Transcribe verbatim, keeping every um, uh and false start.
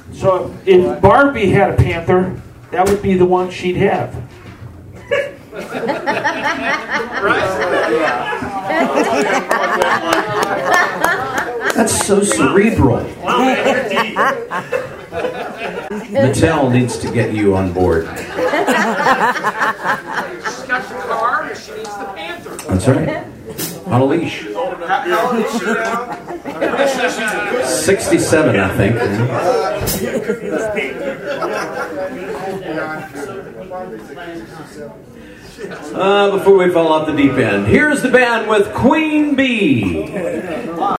So if Barbie had a panther, that would be the one she'd have. That's so cerebral. Mattel needs to get you on board. She's got the car, and she needs the panther. That's right. On a leash. How old is she now? sixty-seven, I think. Uh, before we fall off the deep end, here's the band with Queen Bee.